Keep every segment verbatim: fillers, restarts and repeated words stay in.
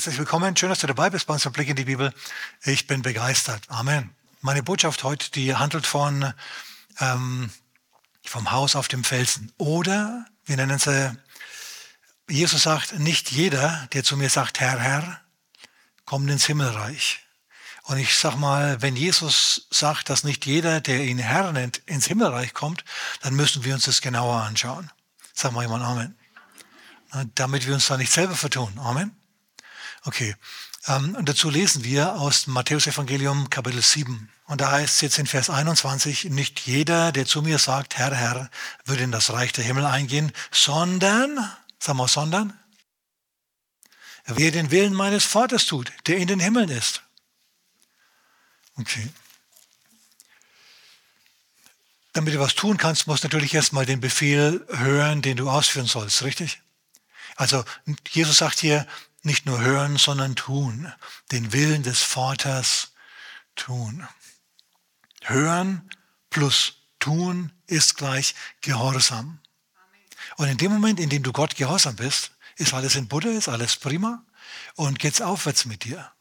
Herzlich willkommen. Schön, dass du dabei bist bei unserem Blick in die Bibel. Ich bin begeistert. Amen. Meine Botschaft heute, die handelt von ähm, vom Haus auf dem Felsen. Oder, wir nennen sie, Jesus sagt, nicht jeder, der zu mir sagt, Herr, Herr, kommt ins Himmelreich. Und ich sag mal, wenn Jesus sagt, dass nicht jeder, der ihn Herr nennt, ins Himmelreich kommt, dann müssen wir uns das genauer anschauen. Sag mal jemand Amen. Na, damit wir uns da nicht selber vertun. Amen. Okay. Ähm, und dazu lesen wir aus dem Matthäus-Evangelium Kapitel sieben. Und da heißt es jetzt in Vers einundzwanzig, nicht jeder, der zu mir sagt, Herr, Herr, wird in das Reich der Himmel eingehen, sondern, sag mal, sondern, wer den Willen meines Vaters tut, der in den Himmeln ist. Okay. Damit du was tun kannst, musst du natürlich erstmal den Befehl hören, den du ausführen sollst, richtig? Also Jesus sagt hier, nicht nur hören, sondern tun. Den Willen des Vaters tun. Hören plus tun ist gleich Gehorsam. Und in dem Moment, in dem du Gott gehorsam bist, ist alles in Butter, ist alles prima und geht's aufwärts mit dir.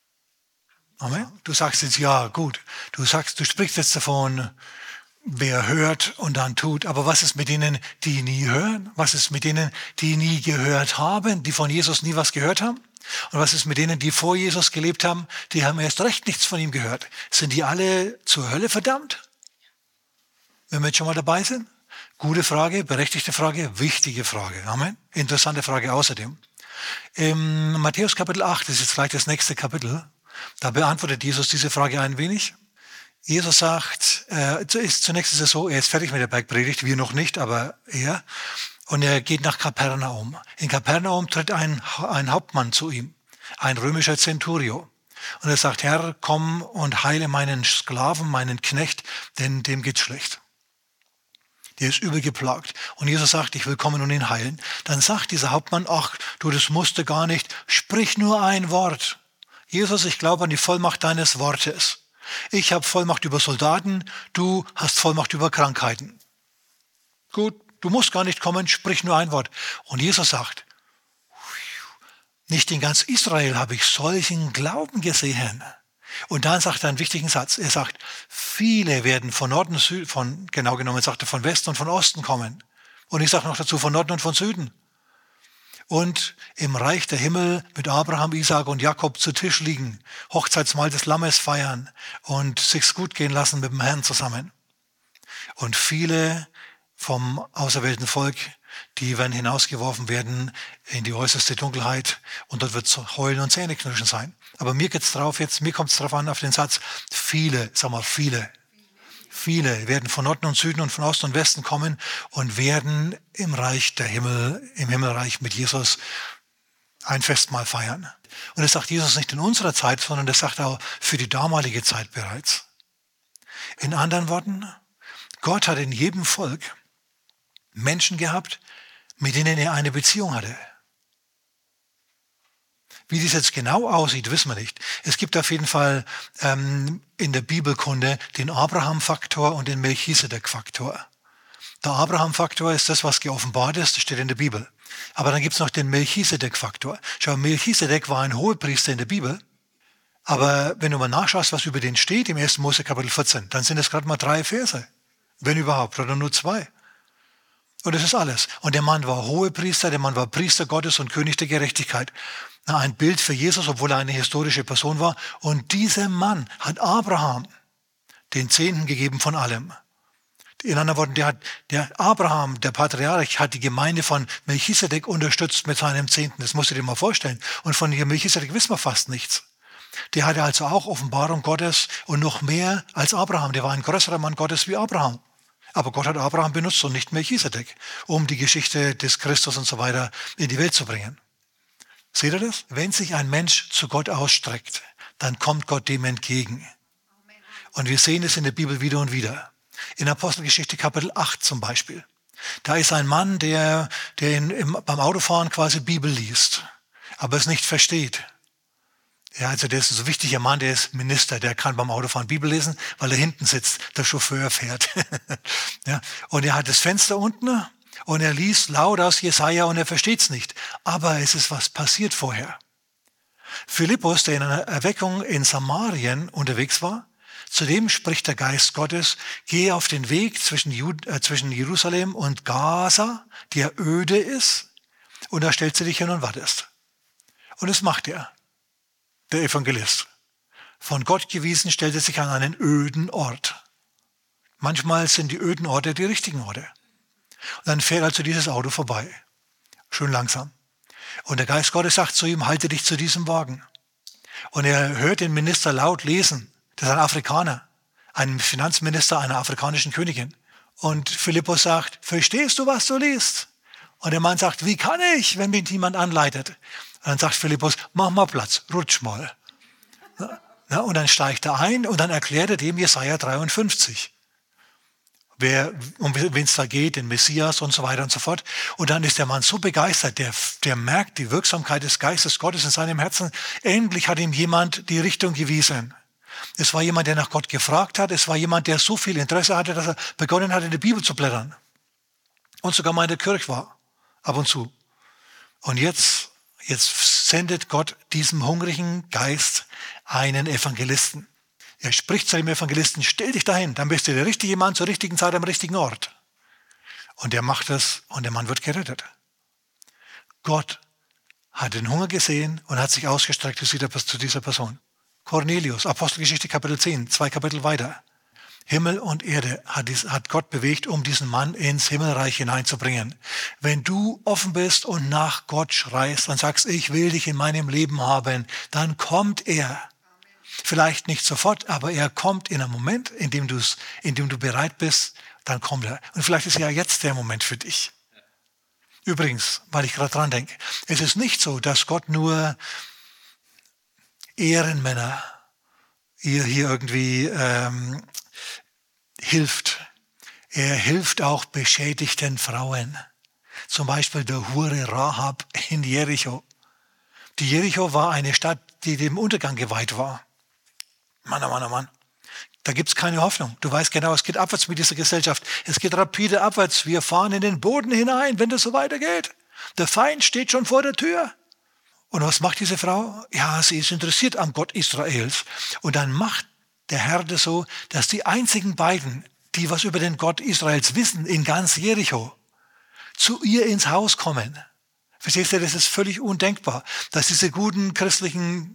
Amen. Du sagst jetzt, ja, gut. Du sagst, du sprichst jetzt davon, wer hört und dann tut. Aber was ist mit denen, die nie hören? Was ist mit denen, die nie gehört haben, die von Jesus nie was gehört haben? Und was ist mit denen, die vor Jesus gelebt haben, die haben erst recht nichts von ihm gehört? Sind die alle zur Hölle verdammt? Wenn wir jetzt schon mal dabei sind? Gute Frage, berechtigte Frage, wichtige Frage. Amen. Interessante Frage außerdem. Im Matthäus Kapitel acht, das ist jetzt gleich das nächste Kapitel, da beantwortet Jesus diese Frage ein wenig. Jesus sagt, äh, ist, zunächst ist es so, er ist fertig mit der Bergpredigt, wir noch nicht, aber er. Und er geht nach Kapernaum. In Kapernaum tritt ein, ein Hauptmann zu ihm, ein römischer Centurio. Und er sagt, Herr, komm und heile meinen Sklaven, meinen Knecht, denn dem geht's schlecht. Der ist übel geplagt. Und Jesus sagt, ich will kommen und ihn heilen. Dann sagt dieser Hauptmann, ach, du, das musste gar nicht, sprich nur ein Wort. Jesus, ich glaube an die Vollmacht deines Wortes. Ich habe Vollmacht über Soldaten, du hast Vollmacht über Krankheiten. Gut, du musst gar nicht kommen, sprich nur ein Wort. Und Jesus sagt, nicht in ganz Israel habe ich solchen Glauben gesehen. Und dann sagt er einen wichtigen Satz. Er sagt, viele werden von Norden und Süden, von, genau genommen sagt er, von Westen und von Osten kommen. Und ich sage noch dazu, von Norden und von Süden. Und im Reich der Himmel mit Abraham, Isaak und Jakob zu Tisch liegen, Hochzeitsmahl des Lammes feiern und sich's gut gehen lassen mit dem Herrn zusammen. Und viele vom auserwählten Volk, die werden hinausgeworfen werden in die äußerste Dunkelheit und dort wird Heulen und Zähneknirschen sein. Aber mir geht's drauf jetzt, mir kommt's drauf an auf den Satz, viele, sag mal viele. Viele werden von Norden und Süden und von Osten und Westen kommen und werden im Reich der Himmel, im Himmelreich mit Jesus ein Festmahl feiern. Und das sagt Jesus nicht in unserer Zeit, sondern das sagt er auch für die damalige Zeit bereits. In anderen Worten, Gott hat in jedem Volk Menschen gehabt, mit denen er eine Beziehung hatte. Wie das jetzt genau aussieht, wissen wir nicht. Es gibt auf jeden Fall ähm, in der Bibelkunde den Abraham-Faktor und den Melchisedek-Faktor. Der Abraham-Faktor ist das, was geoffenbart ist, das steht in der Bibel. Aber dann gibt es noch den Melchisedek-Faktor. Schau, Melchisedek war ein Hohepriester in der Bibel. Aber wenn du mal nachschaust, was über den steht im ersten Mose Kapitel vierzehn, dann sind es gerade mal drei Verse. Wenn überhaupt, oder nur zwei. Und das ist alles. Und der Mann war Hohepriester, der Mann war Priester Gottes und König der Gerechtigkeit. Na, ein Bild für Jesus, obwohl er eine historische Person war. Und dieser Mann hat Abraham den Zehnten gegeben von allem. In anderen Worten, der, hat, der Abraham, der Patriarch, hat die Gemeinde von Melchisedek unterstützt mit seinem Zehnten. Das musst du dir mal vorstellen. Und von Melchisedek wissen wir fast nichts. Der hatte also auch Offenbarung Gottes und noch mehr als Abraham. Der war ein größerer Mann Gottes wie Abraham. Aber Gott hat Abraham benutzt und nicht Melchisedek, um die Geschichte des Christus und so weiter in die Welt zu bringen. Seht ihr das? Wenn sich ein Mensch zu Gott ausstreckt, dann kommt Gott dem entgegen. Und wir sehen es in der Bibel wieder und wieder. In Apostelgeschichte Kapitel acht zum Beispiel. Da ist ein Mann, der, der in, im, beim Autofahren quasi Bibel liest, aber es nicht versteht. Ja, also der ist ein so wichtiger Mann, der ist Minister, der kann beim Autofahren Bibel lesen, weil er hinten sitzt, der Chauffeur fährt. Ja, und er hat das Fenster unten und er liest laut aus Jesaja und er versteht es nicht. Aber es ist was passiert vorher. Philippus, der in einer Erweckung in Samarien unterwegs war, zu dem spricht der Geist Gottes, gehe auf den Weg zwischen, Jud äh, zwischen Jerusalem und Gaza, der öde ist, und da stellst du dich hin und wartest. Und das macht er, der Evangelist. Von Gott gewiesen stellt er sich an einen öden Ort. Manchmal sind die öden Orte die richtigen Orte. Und dann fährt also dieses Auto vorbei. Schön langsam. Und der Geist Gottes sagt zu ihm, halte dich zu diesem Wagen. Und er hört den Minister laut lesen. Das ist ein Afrikaner, ein Finanzminister einer afrikanischen Königin. Und Philippus sagt, verstehst du, was du liest? Und der Mann sagt, wie kann ich, wenn mich niemand anleitet? Und dann sagt Philippus, mach mal Platz, rutsch mal. Ja, und dann steigt er ein und dann erklärt er dem Jesaja dreiundfünfzig. Wer, um wen es da geht, den Messias und so weiter und so fort. Und dann ist der Mann so begeistert, der, der merkt die Wirksamkeit des Geistes Gottes in seinem Herzen. Endlich hat ihm jemand die Richtung gewiesen. Es war jemand, der nach Gott gefragt hat. Es war jemand, der so viel Interesse hatte, dass er begonnen hat, in der Bibel zu blättern. Und sogar mal in der Kirche war. Ab und zu. Und jetzt, jetzt sendet Gott diesem hungrigen Geist einen Evangelisten. Er spricht zu dem Evangelisten, stell dich dahin, dann bist du der richtige Mann zur richtigen Zeit am richtigen Ort. Und er macht das und der Mann wird gerettet. Gott hat den Hunger gesehen und hat sich ausgestreckt zu dieser Person. Cornelius, Apostelgeschichte Kapitel zehn, zwei Kapitel weiter. Himmel und Erde hat, dies, hat Gott bewegt, um diesen Mann ins Himmelreich hineinzubringen. Wenn du offen bist und nach Gott schreist und sagst, ich will dich in meinem Leben haben, dann kommt er. Vielleicht nicht sofort, aber er kommt in einem Moment, in dem, du's, in dem du bereit bist, dann kommt er. Und vielleicht ist ja jetzt der Moment für dich. Übrigens, weil ich gerade dran denke, es ist nicht so, dass Gott nur Ehrenmänner hier, hier irgendwie ähm, hilft. Er hilft auch beschädigten Frauen. Zum Beispiel der Hure Rahab in Jericho. Die Jericho war eine Stadt, die dem Untergang geweiht war. Mann, oh Mann, oh Mann. Da gibt es keine Hoffnung. Du weißt genau, es geht abwärts mit dieser Gesellschaft. Es geht rapide abwärts. Wir fahren in den Boden hinein, wenn das so weitergeht. Der Feind steht schon vor der Tür. Und was macht diese Frau? Ja, sie ist interessiert am Gott Israels. Und dann macht der Herr das so, dass die einzigen beiden, die was über den Gott Israels wissen, in ganz Jericho, zu ihr ins Haus kommen. Verstehst du, das ist völlig undenkbar, dass diese guten christlichen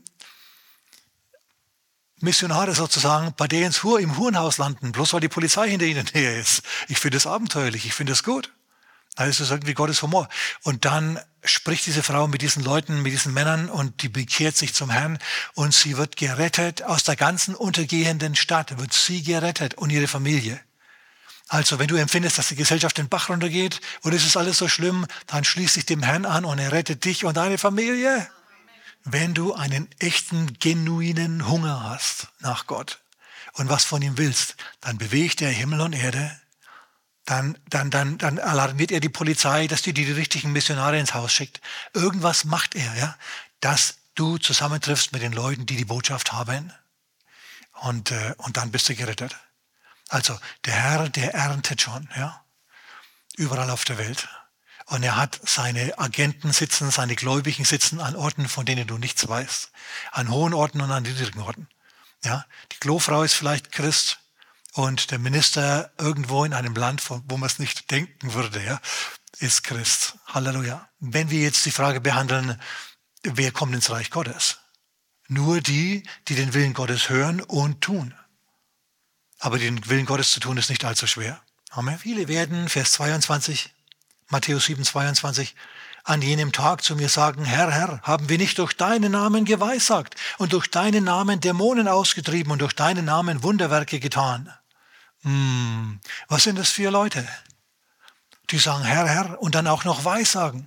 Missionare sozusagen bei denen im Hurenhaus landen, bloß weil die Polizei hinter ihnen näher ist. Ich finde das abenteuerlich, ich finde das gut. Das ist irgendwie Gottes Humor. Und dann spricht diese Frau mit diesen Leuten, mit diesen Männern und die bekehrt sich zum Herrn und sie wird gerettet aus der ganzen untergehenden Stadt, wird sie gerettet und ihre Familie. Also wenn du empfindest, dass die Gesellschaft den Bach runtergeht und es ist alles so schlimm, dann schließ dich dem Herrn an und er rettet dich und deine Familie. Wenn du einen echten, genuinen Hunger hast nach Gott und was von ihm willst, dann bewegt er Himmel und Erde. Dann, dann, dann, dann alarmiert er die Polizei, dass die die richtigen Missionare ins Haus schickt. Irgendwas macht er, ja, dass du zusammentriffst mit den Leuten, die die Botschaft haben. Und, äh, und dann bist du gerettet. Also der Herr, der erntet schon, ja, überall auf der Welt. Und er hat seine Agenten sitzen, seine Gläubigen sitzen an Orten, von denen du nichts weißt. An hohen Orten und an niedrigen Orten. Ja, die Klofrau ist vielleicht Christ. Und der Minister irgendwo in einem Land, wo man es nicht denken würde, ja, ist Christ. Halleluja. Wenn wir jetzt die Frage behandeln, wer kommt ins Reich Gottes? Nur die, die den Willen Gottes hören und tun. Aber den Willen Gottes zu tun, ist nicht allzu schwer. Amen. Viele werden, Vers zweiundzwanzig, Matthäus sieben, zweiundzwanzig, an jenem Tag zu mir sagen, Herr, Herr, haben wir nicht durch deinen Namen geweissagt und durch deinen Namen Dämonen ausgetrieben und durch deinen Namen Wunderwerke getan? Hm, was sind das für Leute, die sagen Herr, Herr und dann auch noch Weissagen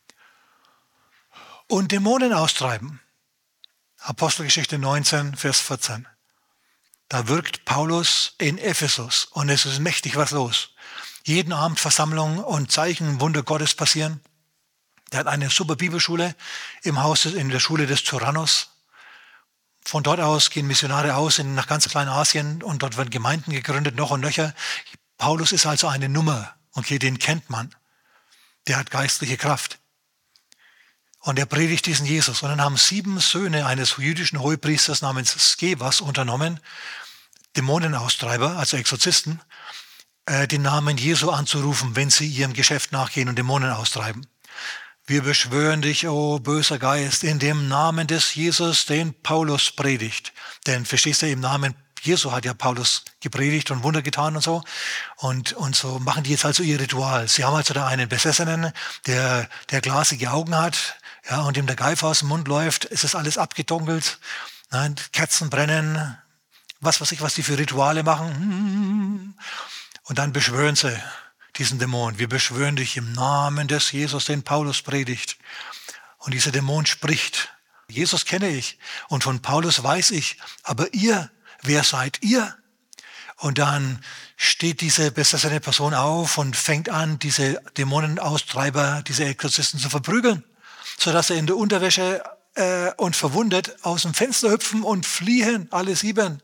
und Dämonen austreiben? Apostelgeschichte neunzehn, Vers vierzehn. Da wirkt Paulus in Ephesus und es ist mächtig was los. Jeden Abend Versammlung und Zeichen, Wunder Gottes passieren. Der hat eine super Bibelschule im Haus, in der Schule des Tyrannos. Von dort aus gehen Missionare aus in, nach ganz Kleinasien und dort werden Gemeinden gegründet, noch und nöcher. Paulus ist also eine Nummer, okay, den kennt man. Der hat geistliche Kraft. Und er predigt diesen Jesus. Und dann haben sieben Söhne eines jüdischen Hohepriesters namens Skevas unternommen, Dämonenaustreiber, also Exorzisten, äh, den Namen Jesu anzurufen, wenn sie ihrem Geschäft nachgehen und Dämonen austreiben. Wir beschwören dich, o böser Geist, in dem Namen des Jesus, den Paulus predigt. Denn, verstehst du, im Namen Jesu hat ja Paulus gepredigt und Wunder getan und so. Und, und so machen die jetzt also ihr Ritual. Sie haben also da einen Besessenen, der, der glasige Augen hat, ja, und dem der Geifer aus dem Mund läuft. Es ist alles abgedunkelt. Nein, Kerzen brennen. Was weiß ich, was die für Rituale machen. Und dann beschwören sie diesen Dämon. Wir beschwören dich im Namen des Jesus, den Paulus predigt. Und dieser Dämon spricht. Jesus kenne ich und von Paulus weiß ich, aber ihr, wer seid ihr? Und dann steht diese besessene Person auf und fängt an, diese Dämonenaustreiber, diese Exorzisten zu verprügeln, sodass er in der Unterwäsche äh, und verwundet aus dem Fenster hüpfen und fliehen, alle sieben.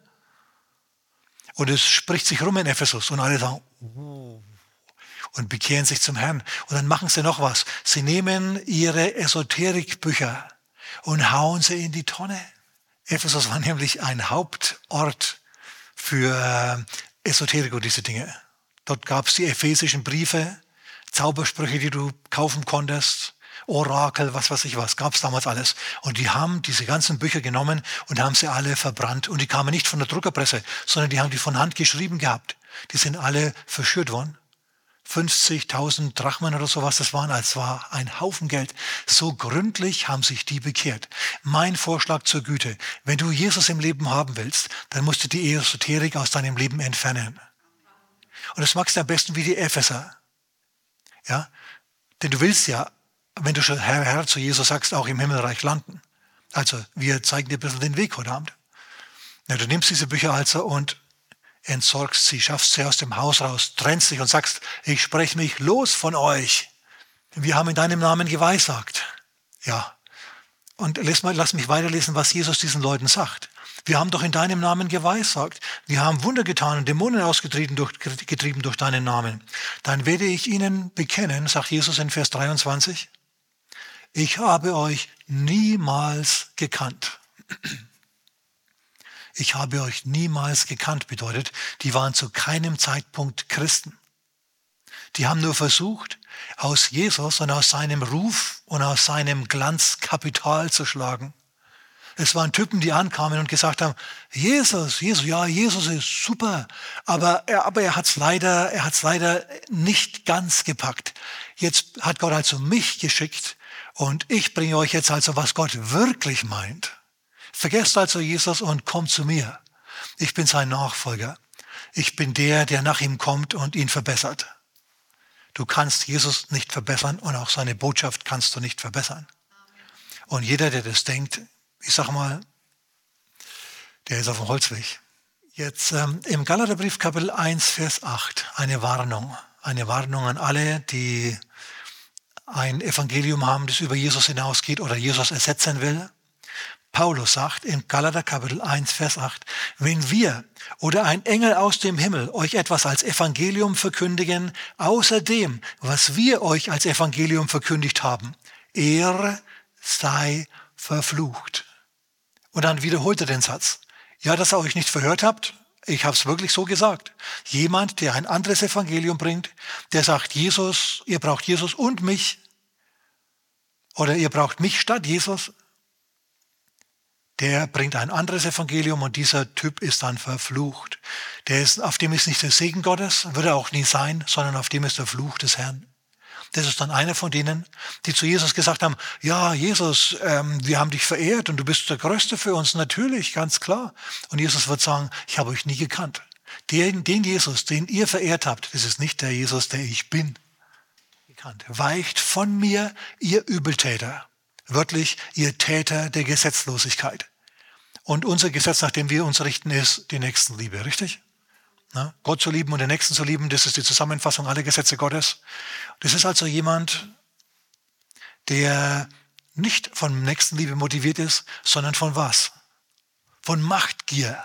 Und es spricht sich rum in Ephesus und alle sagen, oh, und bekehren sich zum Herrn. Und dann machen sie noch was. Sie nehmen ihre Esoterikbücher und hauen sie in die Tonne. Ephesus war nämlich ein Hauptort für Esoterik und diese Dinge. Dort gab es die ephesischen Briefe, Zaubersprüche, die du kaufen konntest, Orakel, was weiß ich was, gab es damals alles. Und die haben diese ganzen Bücher genommen und haben sie alle verbrannt. Und die kamen nicht von der Druckerpresse, sondern die haben die von Hand geschrieben gehabt. Die sind alle verschürt worden. fünfzigtausend Drachmen oder sowas, das waren, als war ein Haufen Geld. So gründlich haben sich die bekehrt. Mein Vorschlag zur Güte: Wenn du Jesus im Leben haben willst, dann musst du die Esoterik aus deinem Leben entfernen. Und das magst du am besten wie die Epheser. Ja? Denn du willst ja, wenn du schon Herr, Herr zu Jesus sagst, auch im Himmelreich landen. Also, wir zeigen dir ein bisschen den Weg heute Abend. Ja, du nimmst diese Bücher also und entsorgst sie, schaffst sie aus dem Haus raus, trennst dich und sagst, ich spreche mich los von euch. Wir haben in deinem Namen geweissagt. Ja. Und lass, mal, lass mich weiterlesen, was Jesus diesen Leuten sagt. Wir haben doch in deinem Namen geweissagt. Wir haben Wunder getan und Dämonen ausgetrieben durch, getrieben durch deinen Namen. Dann werde ich ihnen bekennen, sagt Jesus in Vers dreiundzwanzig, ich habe euch niemals gekannt. Ich habe euch niemals gekannt bedeutet, die waren zu keinem Zeitpunkt Christen. Die haben nur versucht, aus Jesus und aus seinem Ruf und aus seinem Glanz Kapital zu schlagen. Es waren Typen, die ankamen und gesagt haben, Jesus, Jesus, ja, Jesus ist super, aber er, aber er hat es leider, er hat's leider nicht ganz gepackt. Jetzt hat Gott also mich geschickt und ich bringe euch jetzt also, was Gott wirklich meint. Vergesst also Jesus und kommt zu mir. Ich bin sein Nachfolger. Ich bin der, der nach ihm kommt und ihn verbessert. Du kannst Jesus nicht verbessern und auch seine Botschaft kannst du nicht verbessern. Und jeder, der das denkt, ich sag mal, der ist auf dem Holzweg. Jetzt ähm, im Galaterbrief Kapitel eins, Vers acht, eine Warnung. Eine Warnung an alle, die ein Evangelium haben, das über Jesus hinausgeht oder Jesus ersetzen will. Paulus sagt in Galater Kapitel eins, Vers acht, wenn wir oder ein Engel aus dem Himmel euch etwas als Evangelium verkündigen, außer dem, was wir euch als Evangelium verkündigt haben, er sei verflucht. Und dann wiederholt er den Satz. Ja, dass ihr euch nicht verhört habt, ich habe es wirklich so gesagt. Jemand, der ein anderes Evangelium bringt, der sagt, Jesus, ihr braucht Jesus und mich, oder ihr braucht mich statt Jesus, der bringt ein anderes Evangelium und dieser Typ ist dann verflucht. Der ist, auf dem ist nicht der Segen Gottes, wird er auch nie sein, sondern auf dem ist der Fluch des Herrn. Das ist dann einer von denen, die zu Jesus gesagt haben, ja, Jesus, ähm, wir haben dich verehrt und du bist der Größte für uns, natürlich, ganz klar. Und Jesus wird sagen, ich habe euch nie gekannt. Den, den Jesus, den ihr verehrt habt, das ist nicht der Jesus, der ich bin. Gekannt. Weicht von mir, ihr Übeltäter. Wörtlich, ihr Täter der Gesetzlosigkeit. Und unser Gesetz, nach dem wir uns richten, ist die Nächstenliebe, richtig? Na, Gott zu lieben und den Nächsten zu lieben, das ist die Zusammenfassung aller Gesetze Gottes. Das ist also jemand, der nicht von Nächstenliebe motiviert ist, sondern von was? Von Machtgier.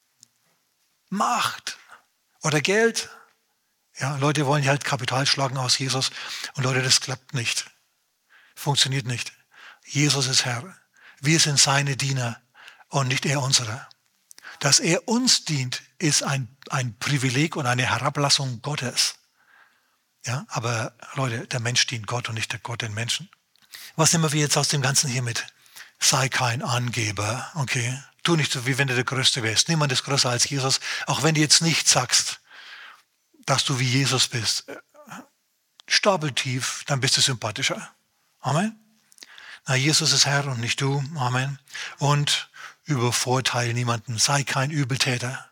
Macht oder Geld. Ja, Leute wollen halt Kapital schlagen aus Jesus und Leute, das klappt nicht. Funktioniert nicht. Jesus ist Herr. Wir sind seine Diener und nicht er unsere. Dass er uns dient, ist ein, ein Privileg und eine Herablassung Gottes. Ja, aber Leute, der Mensch dient Gott und nicht der Gott den Menschen. Was nehmen wir jetzt aus dem Ganzen hier mit? Sei kein Angeber, okay? Tu nicht so, wie wenn du der Größte wärst. Niemand ist größer als Jesus, auch wenn du jetzt nicht sagst, dass du wie Jesus bist. Stapeltief, dann bist du sympathischer. Amen. Na, Jesus ist Herr und nicht du. Amen. Und übervorteile niemanden. Sei kein Übeltäter.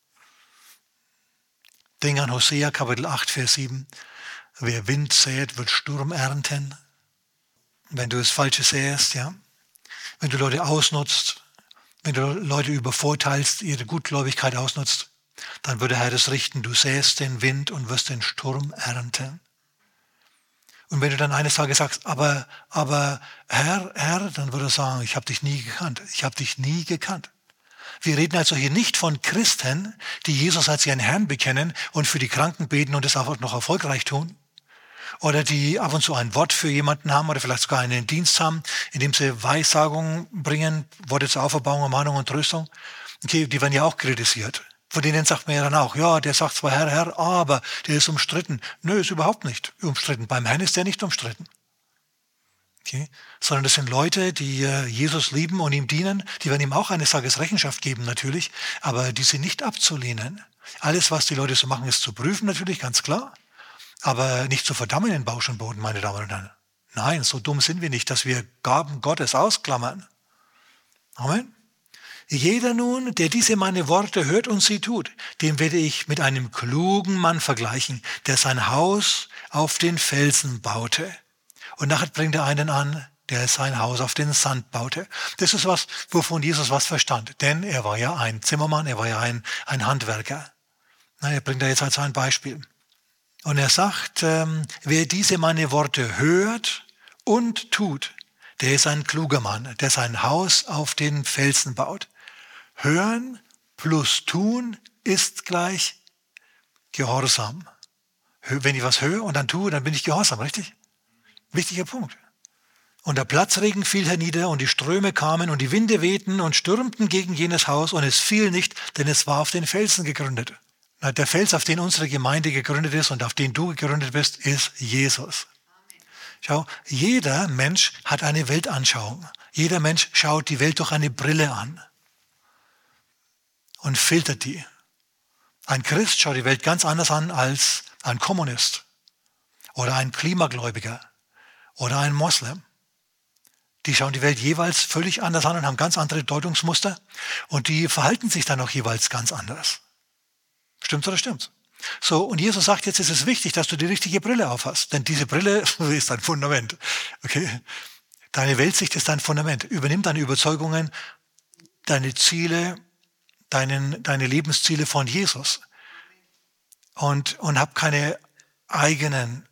Denk an Hosea, Kapitel acht, Vers sieben. Wer Wind sät, wird Sturm ernten. Wenn du das Falsche säst, ja. Wenn du Leute ausnutzt, wenn du Leute übervorteilst, ihre Gutgläubigkeit ausnutzt, dann wird der Herr das richten. Du säst den Wind und wirst den Sturm ernten. Und wenn du dann eines Tages sagst, aber, aber Herr, Herr, dann wird er sagen, ich habe dich nie gekannt. Ich habe dich nie gekannt. Wir reden also hier nicht von Christen, die Jesus als ihren Herrn bekennen und für die Kranken beten und das auch noch erfolgreich tun. Oder die ab und zu ein Wort für jemanden haben oder vielleicht sogar einen Dienst haben, in dem sie Weissagungen bringen, Worte zur Auferbauung, Ermahnung und Tröstung. Okay, die werden ja auch kritisiert. Von denen sagt man ja dann auch, ja, der sagt zwar Herr, Herr, aber der ist umstritten. Nö, ist überhaupt nicht umstritten. Beim Herrn ist der nicht umstritten. Okay? Sondern das sind Leute, die äh, Jesus lieben und ihm dienen. Die werden ihm auch eines Tages Rechenschaft geben natürlich, aber die sind nicht abzulehnen. Alles, was die Leute so machen, ist zu prüfen natürlich, ganz klar. Aber nicht zu verdammen in Bausch und Boden, meine Damen und Herren. Nein, so dumm sind wir nicht, dass wir Gaben Gottes ausklammern. Amen. Jeder nun, der diese meine Worte hört und sie tut, dem werde ich mit einem klugen Mann vergleichen, der sein Haus auf den Felsen baute. Und nachher bringt er einen an, der sein Haus auf den Sand baute. Das ist was, wovon Jesus was verstand. Denn er war ja ein Zimmermann, er war ja ein, ein Handwerker. Na, er bringt da jetzt als ein Beispiel. Und er sagt, ähm, wer diese meine Worte hört und tut, der ist ein kluger Mann, der sein Haus auf den Felsen baut. Hören plus tun ist gleich Gehorsam. Wenn ich was höre und dann tue, dann bin ich gehorsam, richtig? Wichtiger Punkt. Und der Platzregen fiel hernieder und die Ströme kamen und die Winde wehten und stürmten gegen jenes Haus und es fiel nicht, denn es war auf den Felsen gegründet. Der Fels, auf den unsere Gemeinde gegründet ist und auf den du gegründet bist, ist Jesus. Schau, jeder Mensch hat eine Weltanschauung. Jeder Mensch schaut die Welt durch eine Brille an und filtert die. Ein Christ schaut die Welt ganz anders an als ein Kommunist oder ein Klimagläubiger oder ein Moslem. Die schauen die Welt jeweils völlig anders an und haben ganz andere Deutungsmuster und die verhalten sich dann auch jeweils ganz anders. Stimmt's oder stimmt's? So, und Jesus sagt, jetzt ist es wichtig, dass du die richtige Brille aufhast, denn diese Brille ist dein Fundament. Okay? Deine Weltsicht ist dein Fundament. Übernimm deine Überzeugungen, deine Ziele, deinen, deine Lebensziele von Jesus und, und hab keine eigenen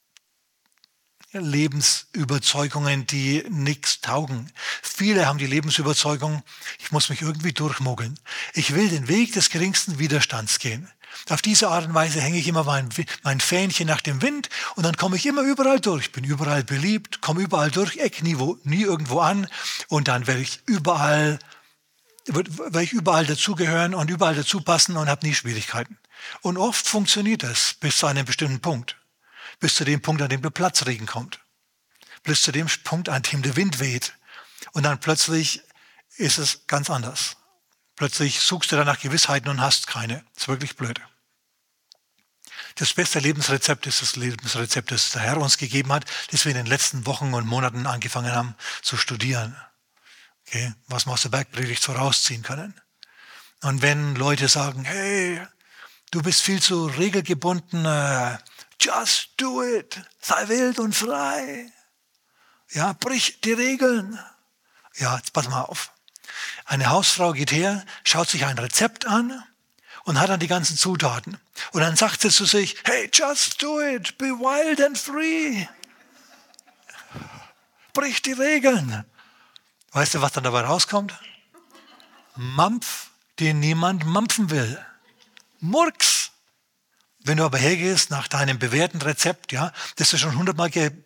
Lebensüberzeugungen, die nichts taugen. Viele haben die Lebensüberzeugung, ich muss mich irgendwie durchmogeln. Ich will den Weg des geringsten Widerstands gehen. Auf diese Art und Weise hänge ich immer mein, mein Fähnchen nach dem Wind und dann komme ich immer überall durch. Ich bin überall beliebt, komme überall durch, eck nie, wo, nie irgendwo an und dann werde ich überall, werde ich überall dazugehören und überall dazu passen und habe nie Schwierigkeiten. Und oft funktioniert das bis zu einem bestimmten Punkt. Bis zu dem Punkt, an dem der Platzregen kommt. Bis zu dem Punkt, an dem der Wind weht. Und dann plötzlich ist es ganz anders. Plötzlich suchst du dann nach Gewissheiten und hast keine. Das ist wirklich blöd. Das beste Lebensrezept ist das Lebensrezept, das der Herr uns gegeben hat, das wir in den letzten Wochen und Monaten angefangen haben zu studieren. Okay, was wir aus der Bergpredigt so rausziehen können. Und wenn Leute sagen, hey, du bist viel zu regelgebunden, äh, just do it. Sei wild und frei. Ja, brich die Regeln. Ja, jetzt pass mal auf. Eine Hausfrau geht her, schaut sich ein Rezept an und hat dann die ganzen Zutaten. Und dann sagt sie zu sich, hey, just do it. Be wild and free. Brich die Regeln. Weißt du, was dann dabei rauskommt? Mampf, den niemand mampfen will. Murks. Wenn du aber hergehst nach deinem bewährten Rezept, ja, das du schon hundertmal ge-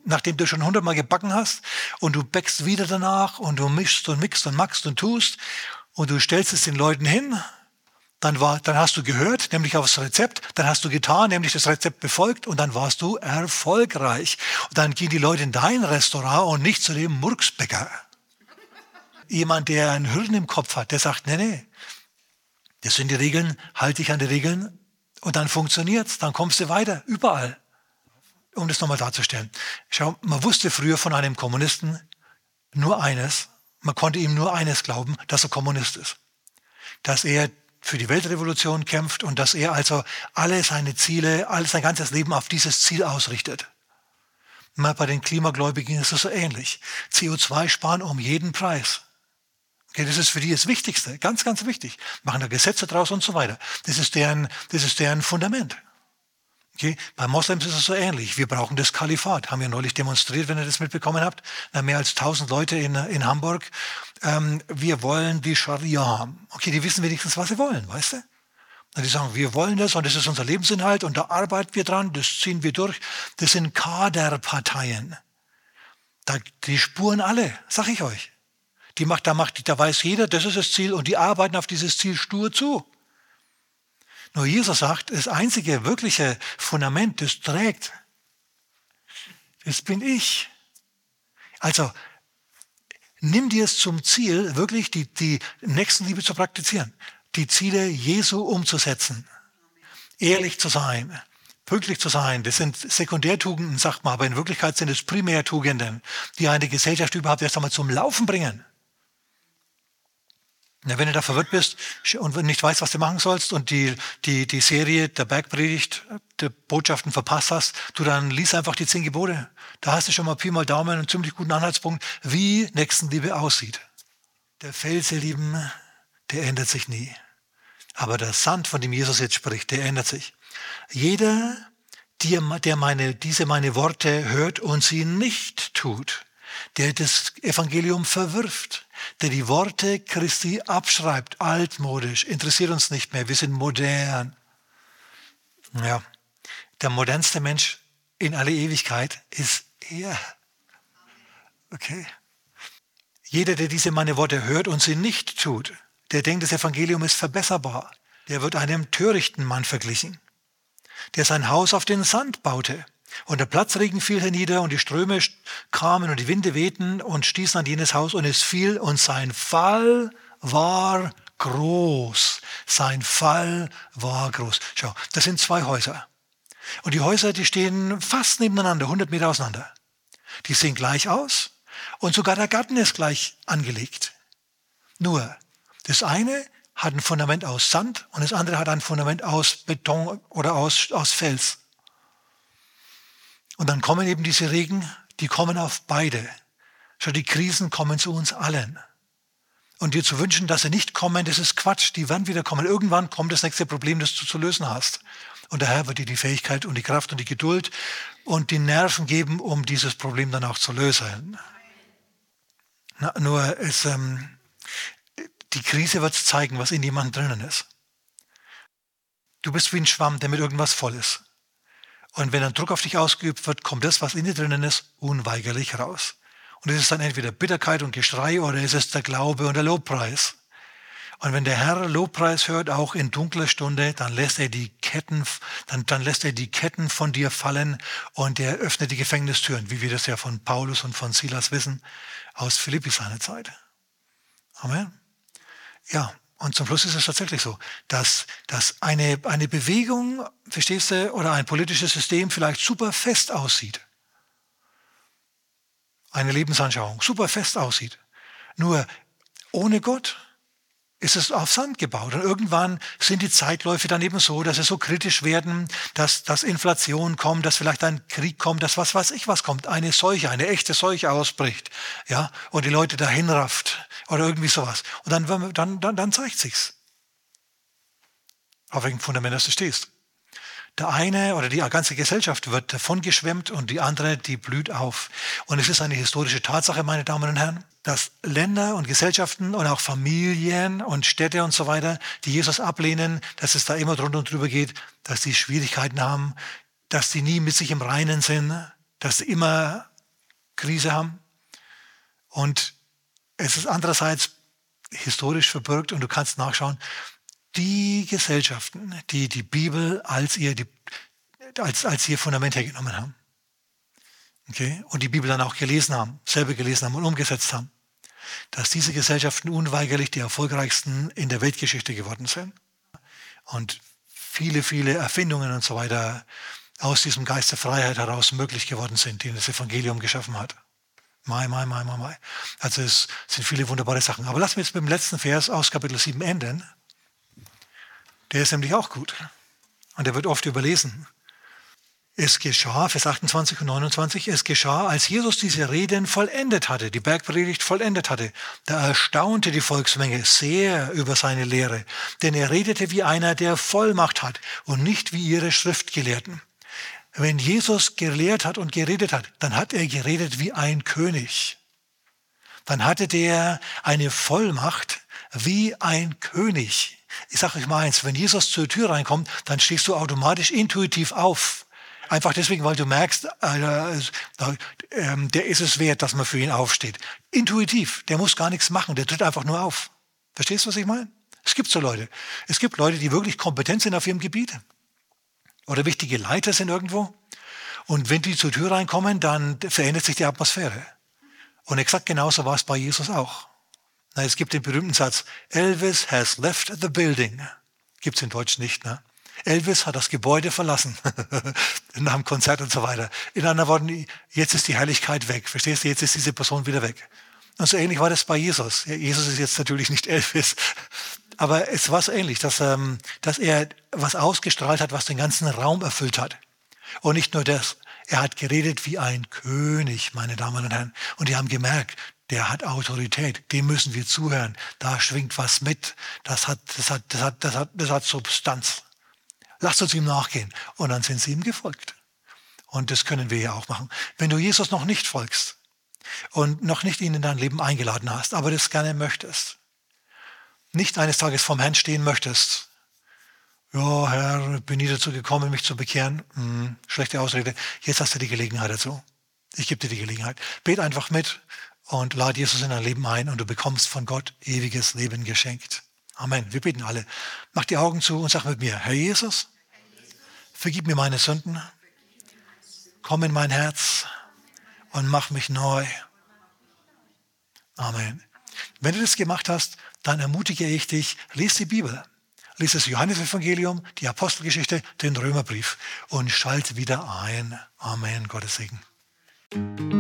nachdem du schon hundertmal gebacken hast und du bäckst wieder danach und du mischst und mixt und machst und tust und du stellst es den Leuten hin, dann, war, dann hast du gehört, nämlich aufs Rezept, dann hast du getan, nämlich das Rezept befolgt und dann warst du erfolgreich. Und dann gehen die Leute in dein Restaurant und nicht zu dem Murksbäcker. Jemand, der ein Hirn im Kopf hat, der sagt, nee, nee, das sind die Regeln, halte dich an die Regeln und dann funktioniert's, dann kommst du weiter, überall. Um das nochmal darzustellen. Schau, man wusste früher von einem Kommunisten nur eines, man konnte ihm nur eines glauben, dass er Kommunist ist. Dass er für die Weltrevolution kämpft und dass er also alle seine Ziele, alles sein ganzes Leben auf dieses Ziel ausrichtet. Mal bei den Klimagläubigen ist es so ähnlich. C O zwei sparen um jeden Preis. Okay, das ist für die das Wichtigste, ganz, ganz wichtig. Machen da Gesetze draus und so weiter. Das ist deren, das ist deren Fundament. Okay, bei Moslems ist es so ähnlich. Wir brauchen das Kalifat. Haben wir neulich demonstriert, wenn ihr das mitbekommen habt. Na, mehr als tausend Leute in, in Hamburg. Ähm, wir wollen die Scharia haben. Okay, die wissen wenigstens, was sie wollen, weißt du? Und die sagen, wir wollen das und das ist unser Lebensinhalt und da arbeiten wir dran, das ziehen wir durch. Das sind Kaderparteien. Da, die spuren alle, sag ich euch. Die macht, da, macht, da weiß jeder, das ist das Ziel und die arbeiten auf dieses Ziel stur zu. Nur Jesus sagt, das einzige wirkliche Fundament, das trägt, das bin ich. Also nimm dir es zum Ziel, wirklich die, die Nächstenliebe zu praktizieren, die Ziele Jesu umzusetzen, ehrlich zu sein, pünktlich zu sein. Das sind Sekundärtugenden, sagt man, aber in Wirklichkeit sind es Primärtugenden, die eine Gesellschaft überhaupt erst einmal zum Laufen bringen. Ja, wenn du da verwirrt bist und nicht weißt, was du machen sollst und die, die, die Serie der Bergpredigt, der Botschaften verpasst hast, du dann lies einfach die zehn Gebote. Da hast du schon mal Pi mal Daumen einen ziemlich guten Anhaltspunkt, wie Nächstenliebe aussieht. Der Fels, ihr Lieben, der ändert sich nie. Aber der Sand, von dem Jesus jetzt spricht, der ändert sich. Jeder, der meine, diese meine Worte hört und sie nicht tut, der das Evangelium verwirft, der die Worte Christi abschreibt, altmodisch, interessiert uns nicht mehr, wir sind modern. Ja, der modernste Mensch in alle Ewigkeit ist er. Okay. Jeder, der diese meine Worte hört und sie nicht tut, der denkt, das Evangelium ist verbesserbar, der wird einem törichten Mann verglichen, der sein Haus auf den Sand baute. Und der Platzregen fiel hernieder und die Ströme kamen und die Winde wehten und stießen an jenes Haus und es fiel und sein Fall war groß. Sein Fall war groß. Schau, das sind zwei Häuser. Und die Häuser, die stehen fast nebeneinander, hundert Meter auseinander. Die sehen gleich aus und sogar der Garten ist gleich angelegt. Nur, das eine hat ein Fundament aus Sand und das andere hat ein Fundament aus Beton oder aus, aus Fels. Und dann kommen eben diese Regen, die kommen auf beide. Schau, die Krisen kommen zu uns allen. Und dir zu wünschen, dass sie nicht kommen, das ist Quatsch. Die werden wieder kommen. Irgendwann kommt das nächste Problem, das du zu lösen hast. Und der Herr wird dir die Fähigkeit und die Kraft und die Geduld und die Nerven geben, um dieses Problem dann auch zu lösen. Na, nur es, ähm, die Krise wird zeigen, was in jemandem drinnen ist. Du bist wie ein Schwamm, der mit irgendwas voll ist. Und wenn ein Druck auf dich ausgeübt wird, kommt das, was in dir drinnen ist, unweigerlich raus. Und es ist dann entweder Bitterkeit und Geschrei oder es ist der Glaube und der Lobpreis. Und wenn der Herr Lobpreis hört, auch in dunkler Stunde, dann lässt er die Ketten, dann, dann lässt er die Ketten von dir fallen und er öffnet die Gefängnistüren, wie wir das ja von Paulus und von Silas wissen, aus Philippi seiner Zeit. Amen. Ja. Und zum Schluss ist es tatsächlich so, dass, dass eine, eine Bewegung, verstehst du, oder ein politisches System vielleicht super fest aussieht. Eine Lebensanschauung super fest aussieht. Nur ohne Gott ist es auf Sand gebaut. Und irgendwann sind die Zeitläufe dann eben so, dass sie so kritisch werden, dass, dass Inflation kommt, dass vielleicht ein Krieg kommt, dass was weiß ich was kommt, eine Seuche, eine echte Seuche ausbricht, ja, und die Leute dahin rafft oder irgendwie sowas. Und dann, dann, dann, dann zeigt sich's. Auf welchem Fundament du stehst. Der eine oder die ganze Gesellschaft wird davon geschwemmt und die andere, die blüht auf. Und es ist eine historische Tatsache, meine Damen und Herren, dass Länder und Gesellschaften und auch Familien und Städte und so weiter, die Jesus ablehnen, dass es da immer drunter und drüber geht, dass die Schwierigkeiten haben, dass die nie mit sich im Reinen sind, dass sie immer Krise haben. Und es ist andererseits historisch verbirgt und du kannst nachschauen, die Gesellschaften, die die Bibel als ihr, die, als, als ihr Fundament hergenommen haben. Okay? Und die Bibel dann auch gelesen haben, selber gelesen haben und umgesetzt haben, dass diese Gesellschaften unweigerlich die erfolgreichsten in der Weltgeschichte geworden sind. Und viele, viele Erfindungen und so weiter aus diesem Geist der Freiheit heraus möglich geworden sind, den das Evangelium geschaffen hat. Mai, mai, mai, mai, mai. Also es sind viele wunderbare Sachen. Aber lassen wir jetzt mit dem letzten Vers aus Kapitel sieben enden. Der ist nämlich auch gut. Und der wird oft überlesen. Es geschah, Vers achtundzwanzig und neunundzwanzig, es geschah, als Jesus diese Reden vollendet hatte, die Bergpredigt vollendet hatte. Da erstaunte die Volksmenge sehr über seine Lehre, denn er redete wie einer, der Vollmacht hat und nicht wie ihre Schriftgelehrten. Wenn Jesus gelehrt hat und geredet hat, dann hat er geredet wie ein König. Dann hatte der eine Vollmacht wie ein König. Ich sage euch mal eins, wenn Jesus zur Tür reinkommt, dann stehst du automatisch intuitiv auf. Einfach deswegen, weil du merkst, äh, äh, der ist es wert, dass man für ihn aufsteht. Intuitiv, der muss gar nichts machen, der tritt einfach nur auf. Verstehst du, was ich meine? Es gibt so Leute. Es gibt Leute, die wirklich kompetent sind auf ihrem Gebiet. Oder wichtige Leiter sind irgendwo. Und wenn die zur Tür reinkommen, dann verändert sich die Atmosphäre. Und exakt genauso war es bei Jesus auch. Na, es gibt den berühmten Satz, Elvis has left the building. Gibt es in Deutsch nicht, ne? Elvis hat das Gebäude verlassen, nach dem Konzert und so weiter. In anderen Worten, jetzt ist die Herrlichkeit weg. Verstehst du, jetzt ist diese Person wieder weg. Und so ähnlich war das bei Jesus. Jesus ist jetzt natürlich nicht Elvis, aber es war so ähnlich, dass, ähm, dass er was ausgestrahlt hat, was den ganzen Raum erfüllt hat. Und nicht nur das, er hat geredet wie ein König, meine Damen und Herren. Und die haben gemerkt, der hat Autorität, dem müssen wir zuhören. Da schwingt was mit, das hat, das hat, das hat, das hat, das hat Substanz. Lasst uns ihm nachgehen. Und dann sind sie ihm gefolgt. Und das können wir ja auch machen. Wenn du Jesus noch nicht folgst und noch nicht ihn in dein Leben eingeladen hast, aber das gerne möchtest, nicht eines Tages vorm Herrn stehen möchtest, ja, Herr, bin nie dazu gekommen, mich zu bekehren, hm, schlechte Ausrede, jetzt hast du die Gelegenheit dazu. Ich gebe dir die Gelegenheit. Bet einfach mit und lade Jesus in dein Leben ein und du bekommst von Gott ewiges Leben geschenkt. Amen. Wir beten alle. Mach die Augen zu und sag mit mir, Herr Jesus, vergib mir meine Sünden, komm in mein Herz und mach mich neu. Amen. Wenn du das gemacht hast, dann ermutige ich dich, lies die Bibel. Lies das Johannesevangelium, die Apostelgeschichte, den Römerbrief und schalte wieder ein. Amen. Gottes Segen.